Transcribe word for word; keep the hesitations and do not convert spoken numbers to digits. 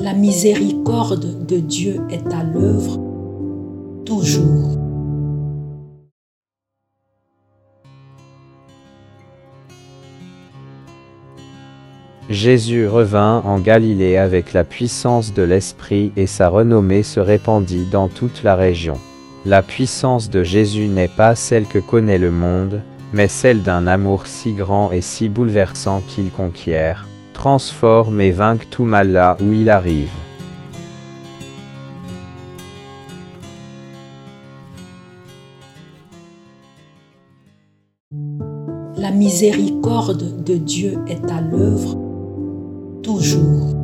La miséricorde de Dieu est à l'œuvre toujours. Jésus revint en Galilée avec la puissance de l'Esprit et sa renommée se répandit dans toute la région. La puissance de Jésus n'est pas celle que connaît le monde, mais celle d'un amour si grand et si bouleversant qu'il conquiert, transforme et vainque tout mal là où il arrive. La miséricorde de Dieu est à l'œuvre toujours.